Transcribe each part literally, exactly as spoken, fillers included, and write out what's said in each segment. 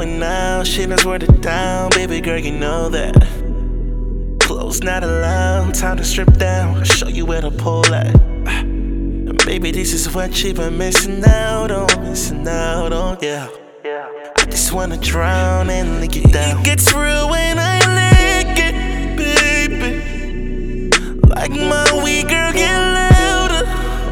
going out, shit is word it down. Baby girl, you know that. Clothes not allowed, time to strip down. I'll show you where to pull at. And baby, this is what you've been missing out on, missing out on, yeah. I just wanna drown and lick it down. It gets real when I lick it, baby. Like my weed girl, get louder.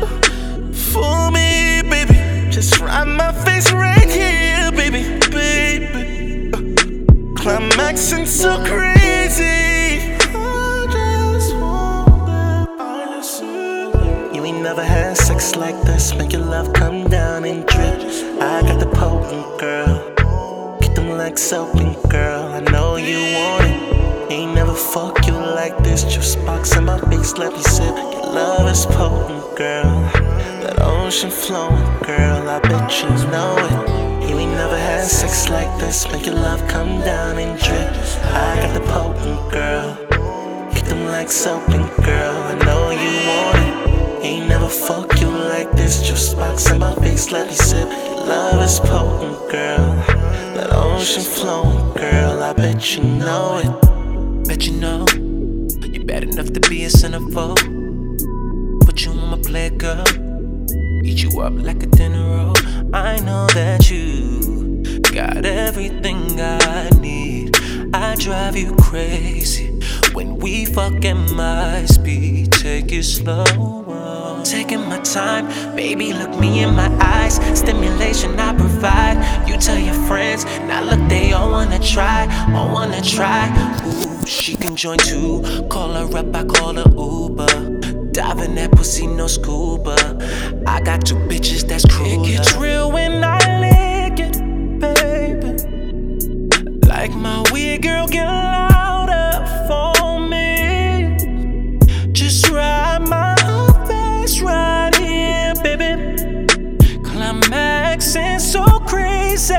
For me, baby. Just ride my face right here, baby, baby. uh, Climaxing so crazy. I just want that. You ain't never had sex like this. Make your love come down and drip. I got the potent girl. Get them legs open, girl. I know you want it. Ain't never fuck you like this. Juice box in my face, let me sip. Your love is potent, girl. That ocean flowing, girl, I bet you know it. You ain't never had sex like this. Make your love come down and drip. I got the potent, girl. Get them legs open, girl. I know you want it. Ain't never fuck you like this. Juice box in my face, let me sip. Your love is potent, girl. That ocean flowing, girl, I bet you know it. Bet you know you're bad enough to be a centerfold. Put you on my plate, girl. Eat you up like a dinner roll. I know that you got everything I need. I drive you crazy when we fuck at my speed. Take it slow, taking my time. Baby, look me in my eyes. Stimulation I provide. You tell your friends, now look, they all wanna try, all wanna try. Ooh, she can join too. Call her up, I call her Uber. Dive in that pussy, no scuba. I got two bitches that's cruel. It gets real when I lick it, baby. Like my weird girl, get louder for me. Just ride my face right here, baby. Climaxing so crazy.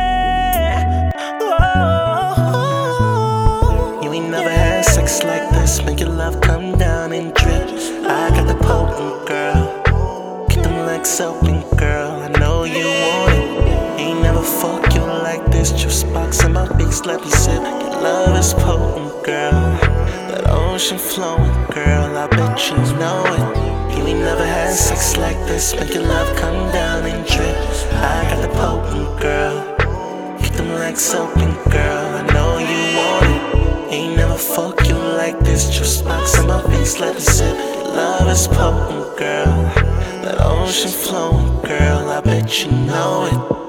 Oh, you ain't never had sex like this. Make your love come down and drip. I got the potent, girl. Get them legs open, girl. I know you want it. Ain't never fuck you like this. Juice box in my face, let me sip. Your love is potent, girl. That ocean flowing, girl. I bet you know it. You ain't never had sex like this. Make your love come down and drip. I got the potent, girl. Get them legs open, girl. I know you want it. Ain't never fuck you like this. Juice box in my face, let me sip. Love is potent, girl. That ocean flowing, girl, I bet you know it.